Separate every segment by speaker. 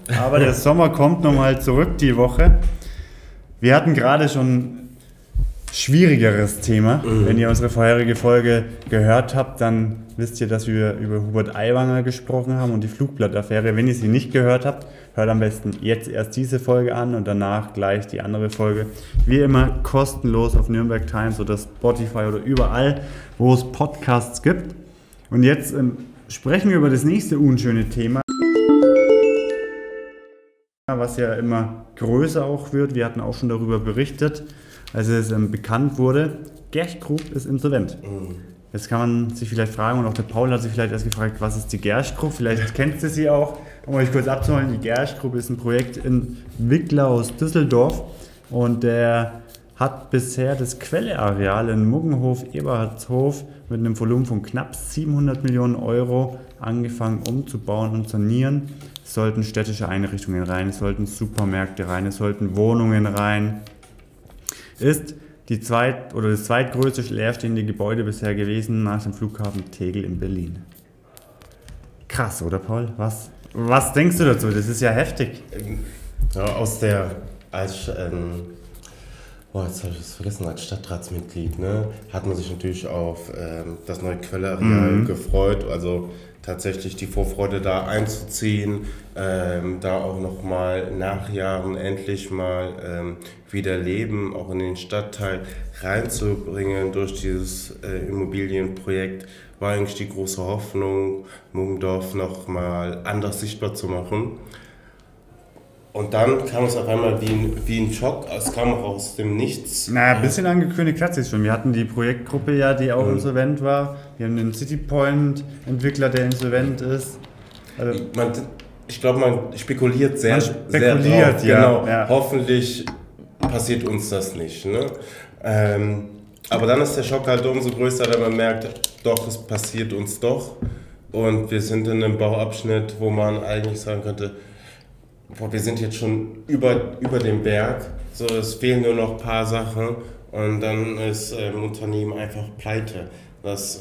Speaker 1: aber der Sommer kommt nochmal zurück die Woche. Wir hatten gerade schon schwierigeres Thema. Wenn ihr unsere vorherige Folge gehört habt, dann wisst ihr, dass wir über Hubert Aiwanger gesprochen haben und die Flugblattaffäre. Wenn ihr sie nicht gehört habt, hört am besten jetzt erst diese Folge an und danach gleich die andere Folge. Wie immer kostenlos auf Nürnberg Times oder Spotify oder überall, wo es Podcasts gibt. Und jetzt sprechen wir über das nächste unschöne Thema, was ja immer größer auch wird. Wir hatten auch schon darüber berichtet, als es bekannt wurde, Gerch Group ist insolvent. Jetzt kann man sich vielleicht fragen, und auch der Paul hat sich vielleicht erst gefragt, was ist die Gerch Group? Vielleicht kennt ihr sie auch. Um euch kurz abzuholen, die Gerch Group ist ein Projektentwickler aus Düsseldorf und der hat bisher das Quelleareal in Muggenhof-Eberhardshof mit einem Volumen von knapp 700 Millionen Euro angefangen umzubauen und sanieren. Es sollten städtische Einrichtungen rein, es sollten Supermärkte rein, es sollten Wohnungen rein. Ist das zweitgrößte leerstehende Gebäude bisher gewesen nach dem Flughafen Tegel in Berlin. Krass, oder Paul? Was denkst du dazu? Das ist ja heftig.
Speaker 2: Ja, jetzt habe ich das vergessen, als Stadtratsmitglied, ne, hat man sich natürlich auf das neue Quelleareal gefreut, also tatsächlich die Vorfreude da einzuziehen, da auch nochmal nach Jahren endlich mal wieder Leben auch in den Stadtteil reinzubringen durch dieses Immobilienprojekt, war eigentlich die große Hoffnung, Muggendorf nochmal anders sichtbar zu machen. Und dann kam es auf einmal wie ein Schock, es kam auch aus dem Nichts.
Speaker 1: Ein bisschen angekündigt hat sich schon. Wir hatten die Projektgruppe ja, die auch insolvent war. Wir haben den CityPoint-Entwickler, der insolvent ist. Also
Speaker 2: ich glaube, man spekuliert sehr drauf.
Speaker 1: Ja.
Speaker 2: Genau. Ja. Hoffentlich passiert uns das nicht. Ne? Aber dann ist der Schock halt umso größer, da man merkt, doch, es passiert uns doch. Und wir sind in einem Bauabschnitt, wo man eigentlich sagen könnte, wir sind jetzt schon über dem Berg, so, es fehlen nur noch ein paar Sachen und dann ist ein Unternehmen einfach pleite. Das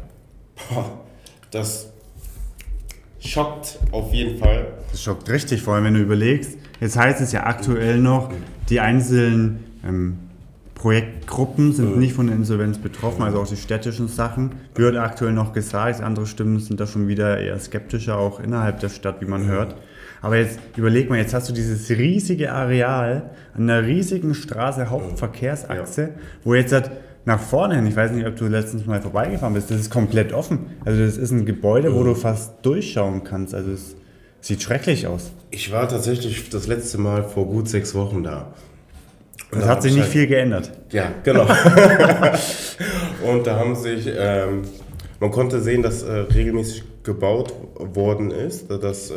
Speaker 2: schockt auf jeden Fall.
Speaker 1: Das schockt richtig, vor allem wenn du überlegst, jetzt heißt es ja aktuell noch, die einzelnen Projektgruppen sind nicht von der Insolvenz betroffen, also auch die städtischen Sachen, wird aktuell noch gesagt, andere Stimmen sind da schon wieder eher skeptischer, auch innerhalb der Stadt, wie man hört. Aber jetzt überleg mal, jetzt hast du dieses riesige Areal an einer riesigen Straße, Hauptverkehrsachse, wo jetzt nach vorne hin, ich weiß nicht, ob du letztens mal vorbeigefahren bist, das ist komplett offen. Also das ist ein Gebäude, wo du fast durchschauen kannst. Also es sieht schrecklich aus.
Speaker 2: Ich war tatsächlich das letzte Mal vor gut 6 Wochen da.
Speaker 1: Und es hat sich nicht viel geändert.
Speaker 2: Ja, genau. Und da haben sich, man konnte sehen, dass regelmäßig gebaut worden ist, dass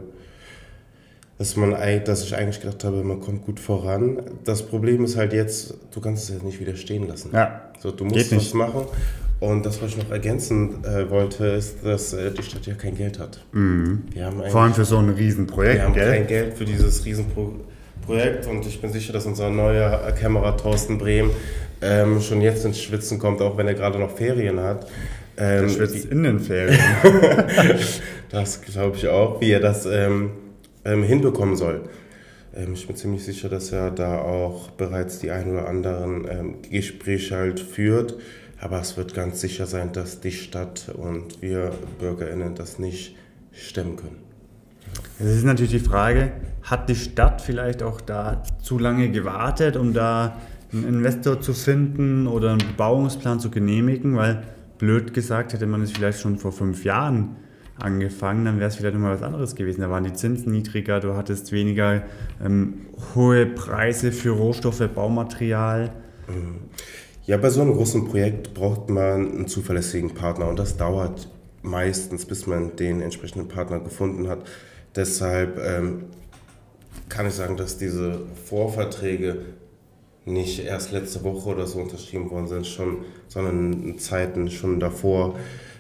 Speaker 2: ich eigentlich gedacht habe, man kommt gut voran. Das Problem ist halt jetzt, du kannst es jetzt nicht wieder stehen lassen.
Speaker 1: Ja,
Speaker 2: so, du musst was machen. Und das, was ich noch ergänzen wollte, ist, dass die Stadt ja kein Geld hat. Wir haben
Speaker 1: vor allem für so ein Riesenprojekt.
Speaker 2: Wir haben kein Geld für dieses Riesenprojekt und ich bin sicher, dass unser neuer Kämmerer Thorsten Brehm schon jetzt ins Schwitzen kommt, auch wenn er gerade noch Ferien hat.
Speaker 1: Der schwitzt in den Ferien.
Speaker 2: Das glaube ich auch, wie er das hinbekommen soll. Ich bin ziemlich sicher, dass er da auch bereits die ein oder anderen Gespräche halt führt, aber es wird ganz sicher sein, dass die Stadt und wir BürgerInnen das nicht stemmen können.
Speaker 1: Es ist natürlich die Frage, hat die Stadt vielleicht auch da zu lange gewartet, um da einen Investor zu finden oder einen Bebauungsplan zu genehmigen, weil blöd gesagt hätte man es vielleicht schon vor 5 Jahren angefangen, dann wäre es vielleicht nochmal was anderes gewesen. Da waren die Zinsen niedriger, du hattest weniger hohe Preise für Rohstoffe, Baumaterial.
Speaker 2: Ja, bei so einem großen Projekt braucht man einen zuverlässigen Partner und das dauert meistens, bis man den entsprechenden Partner gefunden hat. Deshalb kann ich sagen, dass diese Vorverträge nicht erst letzte Woche oder so unterschrieben worden sind, sondern in Zeiten schon davor.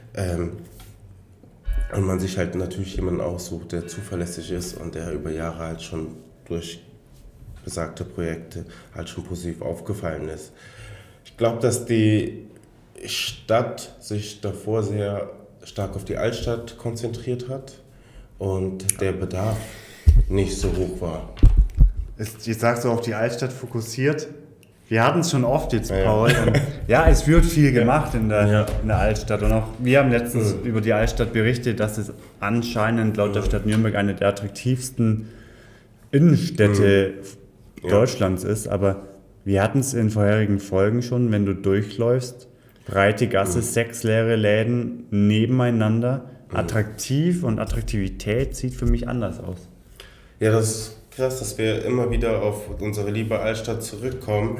Speaker 2: Und man sich halt natürlich jemanden aussucht, der zuverlässig ist und der über Jahre halt schon durch besagte Projekte halt schon positiv aufgefallen ist. Ich glaube, dass die Stadt sich davor sehr stark auf die Altstadt konzentriert hat und der Bedarf nicht so hoch war.
Speaker 1: Jetzt sagst du auf die Altstadt fokussiert. Wir hatten es schon oft jetzt, Paul. Und ja, es wird viel gemacht in der Altstadt. Und auch wir haben letztens über die Altstadt berichtet, dass es anscheinend laut der Stadt Nürnberg eine der attraktivsten Innenstädte Deutschlands ist. Aber wir hatten es in vorherigen Folgen schon, wenn du durchläufst, breite Gasse, 6 leere Läden nebeneinander. Attraktiv und Attraktivität sieht für mich anders aus.
Speaker 2: Ja, das ist krass, dass wir immer wieder auf unsere liebe Altstadt zurückkommen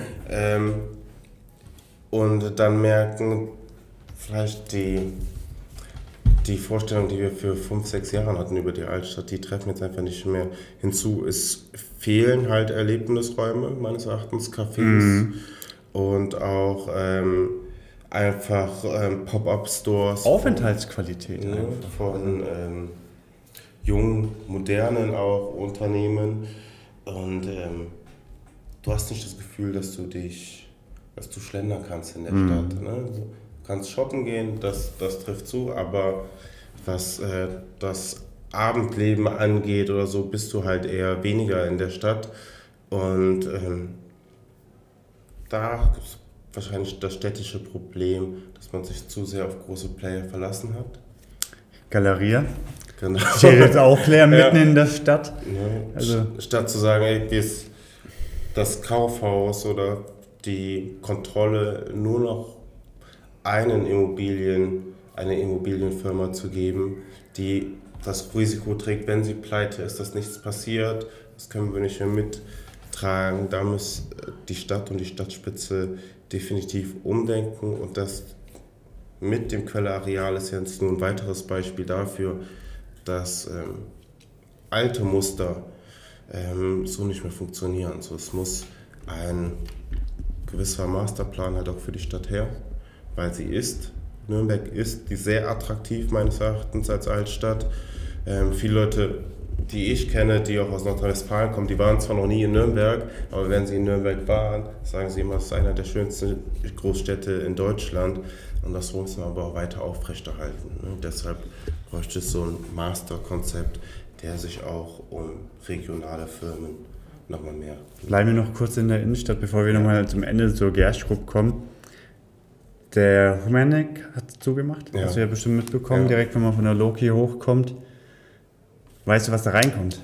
Speaker 2: und dann merken, vielleicht die Vorstellung, die wir für 5, 6 Jahre hatten über die Altstadt, die treffen jetzt einfach nicht mehr hinzu. Es fehlen halt Erlebnisräume, meines Erachtens, Cafés und auch einfach Pop-up-Stores.
Speaker 1: Aufenthaltsqualität.
Speaker 2: Von jungen, modernen auch Unternehmen. Und du hast nicht das Gefühl, dass du schlendern kannst in der Stadt. Ne? Du kannst shoppen gehen, das trifft zu, aber was das Abendleben angeht oder so, bist du halt eher weniger in der Stadt. Und da ist wahrscheinlich das städtische Problem, dass man sich zu sehr auf große Player verlassen hat.
Speaker 1: Galeria.
Speaker 2: Genau.
Speaker 1: Steht jetzt auch leer mitten in der Stadt.
Speaker 2: Ja,
Speaker 1: Also.
Speaker 2: Statt zu sagen, ey, das Kaufhaus oder die Kontrolle nur noch eine Immobilienfirma zu geben, die das Risiko trägt, wenn sie pleite ist, dass nichts passiert, das können wir nicht mehr mittragen. Da muss die Stadt und die Stadtspitze definitiv umdenken und das mit dem Quelleareal ist jetzt nur ein weiteres Beispiel dafür, dass alte Muster so nicht mehr funktionieren. So, es muss ein gewisser Masterplan halt auch für die Stadt her, weil Nürnberg ist die sehr attraktiv meines Erachtens als Altstadt. Viele Leute, die ich kenne, die auch aus Nordrhein-Westfalen kommen, die waren zwar noch nie in Nürnberg, aber wenn sie in Nürnberg waren, sagen sie immer, es ist einer der schönsten Großstädte in Deutschland. Und das muss man aber auch weiter aufrechterhalten. Ne? Deshalb bräuchte es so ein Masterkonzept, der sich auch um regionale Firmen nochmal mehr...
Speaker 1: Bleiben wir noch kurz in der Innenstadt, bevor wir nochmal zum Ende zur Gerstgruppe kommen. Der Humanek hat zugemacht, hast du ja bestimmt mitbekommen, direkt wenn man von der Loki hochkommt. Weißt du, was da reinkommt?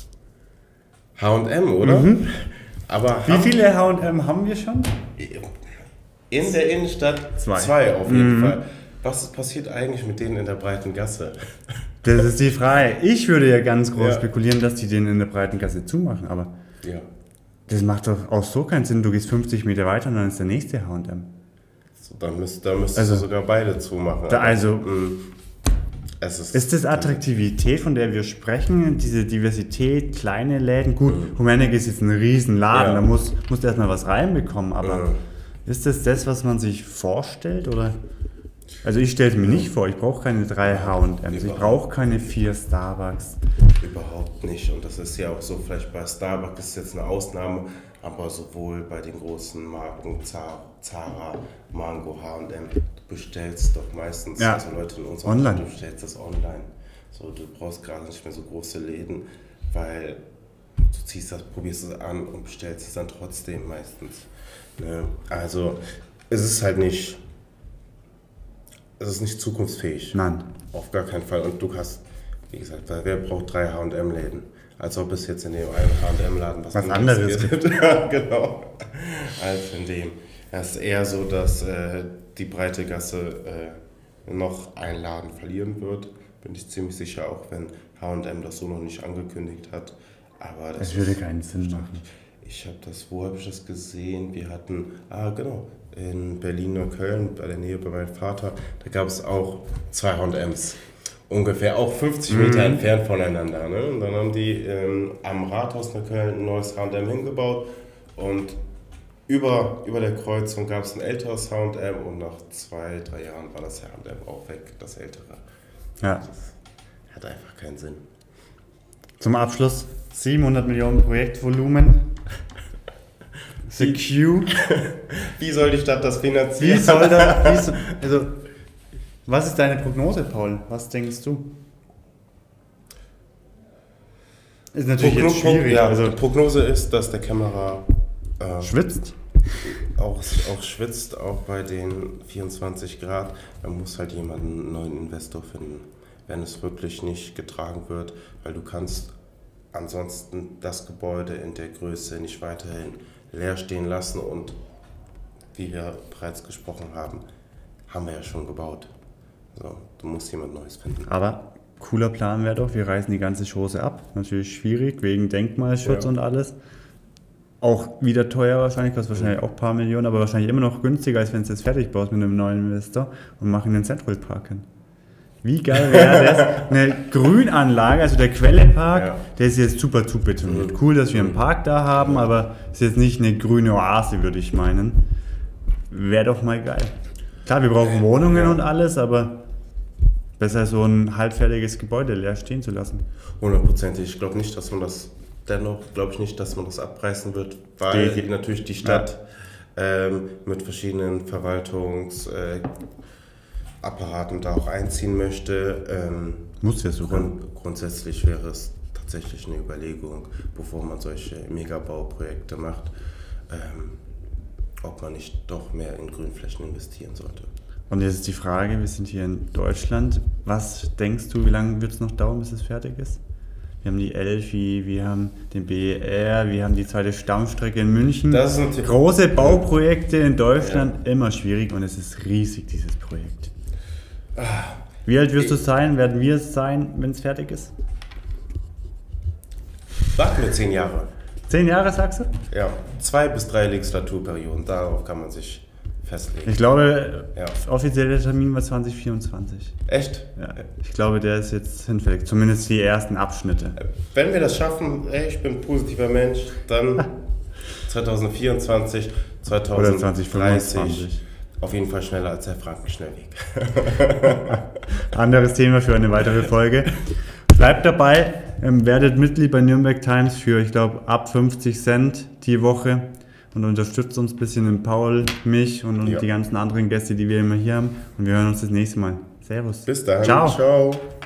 Speaker 2: H&M, oder? Aber
Speaker 1: wie viele H&M haben wir schon?
Speaker 2: In der Innenstadt 2 auf jeden Fall. Was passiert eigentlich mit denen in der breiten Gasse?
Speaker 1: Das ist die Frage. Ich würde ja ganz groß spekulieren, dass die den in der breiten Gasse zumachen, aber das macht doch auch so keinen Sinn. Du gehst 50 Meter weiter und dann ist der nächste H&M.
Speaker 2: So, da müsstest du sogar beide zumachen.
Speaker 1: Ist das Attraktivität, von der wir sprechen, diese Diversität, kleine Läden? Gut, Humanek ist jetzt ein Riesenladen, da musst du erstmal was reinbekommen, aber ist das, was man sich vorstellt? Oder? Also ich stelle es mir nicht vor, ich brauche keine 3 H&Ms, ich brauche keine 4 Starbucks.
Speaker 2: Überhaupt nicht und das ist ja auch so, vielleicht bei Starbucks ist jetzt eine Ausnahme, aber sowohl bei den großen Marken Zara, Mango, H&M, du bestellst doch meistens, also Leute in unserem
Speaker 1: online.
Speaker 2: Du bestellst das online. So, du brauchst gerade nicht mehr so große Läden, weil du probierst es an und bestellst es dann trotzdem meistens. Ne? Also es ist halt nicht zukunftsfähig.
Speaker 1: Nein.
Speaker 2: Auf gar keinen Fall. Und du hast, wie gesagt, wer braucht 3 H&M-Läden? Als ob es jetzt in dem einen H&M-Laden was anderes gibt. Ja, genau. Als in dem. Es ist eher so, dass die breite Gasse noch einen Laden verlieren wird. Bin ich ziemlich sicher, auch wenn H&M das so noch nicht angekündigt hat. Aber das
Speaker 1: würde keinen Sinn machen.
Speaker 2: Wo habe ich das gesehen? Wir hatten, in Berlin-Neukölln, bei der Nähe bei meinem Vater, da gab es auch 2 H&Ms. Ungefähr auch 50 Meter entfernt voneinander. Ne? Und dann haben die am Rathaus Neukölln ein neues H&M hingebaut und über der Kreuzung gab es ein älteres H&M und nach 2, 3 Jahren war das H&M auch weg, das ältere.
Speaker 1: Ja.
Speaker 2: Das hat einfach keinen Sinn.
Speaker 1: Zum Abschluss 700 Millionen Projektvolumen. The Q.
Speaker 2: Wie soll die Stadt das finanzieren?
Speaker 1: Was ist deine Prognose, Paul? Was denkst du? Ist natürlich jetzt schwierig.
Speaker 2: Ja, also die Prognose ist, dass der Kämmerer
Speaker 1: schwitzt.
Speaker 2: Auch schwitzt, auch bei den 24 Grad. Da muss halt jemand einen neuen Investor finden, wenn es wirklich nicht getragen wird, weil du kannst ansonsten das Gebäude in der Größe nicht weiterhin leer stehen lassen und wie wir bereits gesprochen haben, haben wir ja schon gebaut. So, du musst jemand Neues finden.
Speaker 1: Aber cooler Plan wäre doch, wir reißen die ganze Chose ab. Natürlich schwierig, wegen Denkmalschutz und alles. Auch wieder teuer wahrscheinlich, kostet wahrscheinlich auch ein paar Millionen, aber wahrscheinlich immer noch günstiger, als wenn es jetzt fertig baust mit einem neuen Investor und machen den Central Park hin. Wie geil wäre das? Eine Grünanlage, also der Quellepark, der ist jetzt super zubetoniert. Cool, dass wir einen Park da haben, aber ist jetzt nicht eine grüne Oase, würde ich meinen. Wäre doch mal geil. Klar, wir brauchen Wohnungen und alles, aber besser so ein halbfertiges Gebäude leer stehen zu lassen.
Speaker 2: 100%. Ich glaube nicht, dass man das abreißen wird, weil natürlich die Stadt mit verschiedenen Verwaltungsapparaten da auch einziehen möchte.
Speaker 1: Muss ja sogar.
Speaker 2: Grundsätzlich wäre es tatsächlich eine Überlegung, bevor man solche Megabauprojekte macht, ob man nicht doch mehr in Grünflächen investieren sollte.
Speaker 1: Und jetzt ist die Frage, wir sind hier in Deutschland, was denkst du, wie lange wird es noch dauern, bis es fertig ist? Wir haben die Elfi, wir haben den BER, wir haben die zweite Stammstrecke in München.
Speaker 2: Das sind
Speaker 1: große Bauprojekte in Deutschland, immer schwierig und es ist riesig, dieses Projekt. Wie alt wirst du sein, werden wir es sein, wenn es fertig ist?
Speaker 2: Warten wir 10 Jahre.
Speaker 1: 10 Jahre, sagst du?
Speaker 2: Ja, 2 bis 3 Legislaturperioden, darauf kann man sich festlegen.
Speaker 1: Ich glaube, offizieller Termin war 2024.
Speaker 2: Echt?
Speaker 1: Ja, ich glaube, der ist jetzt hinfällig, zumindest die ersten Abschnitte.
Speaker 2: Wenn wir das schaffen, ich bin ein positiver Mensch, dann 2024, 2030, 2025. Auf jeden Fall schneller als der Frankenschnellweg.
Speaker 1: Anderes Thema für eine weitere Folge. Bleibt dabei, werdet Mitglied bei Nürnberg Times für, ich glaube, ab 50 Cent die Woche und unterstützt uns ein bisschen, den Paul, mich und die ganzen anderen Gäste, die wir immer hier haben. Und wir hören uns das nächste Mal. Servus.
Speaker 2: Bis dann.
Speaker 1: Ciao.
Speaker 2: Ciao.